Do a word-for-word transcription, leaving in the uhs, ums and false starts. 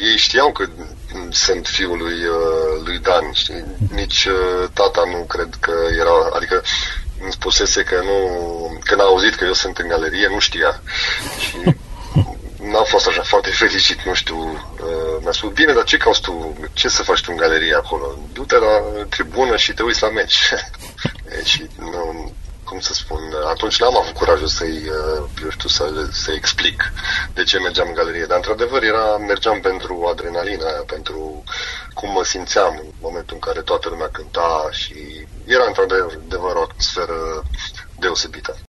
ei știau că sunt fiul lui, lui Dan, știi? Nici tata nu cred că era, adică îmi spusese că nu, când a auzit că eu sunt în galerie, nu știa. Și n-am fost așa foarte fericit, nu știu. Uh, mi-a spus, bine, dar ce cauți tu? Ce să faci tu în galerie acolo? Du-te la tribună și te uiți la meci. Și nu, cum să spun, atunci n-am avut curajul să-i, uh, eu știu, să, să-i explic de ce mergeam în galerie. Dar, într-adevăr, era, mergeam pentru adrenalina aia, pentru cum mă simțeam în momentul în care toată lumea cânta și era, într-adevăr, o atmosferă deosebită.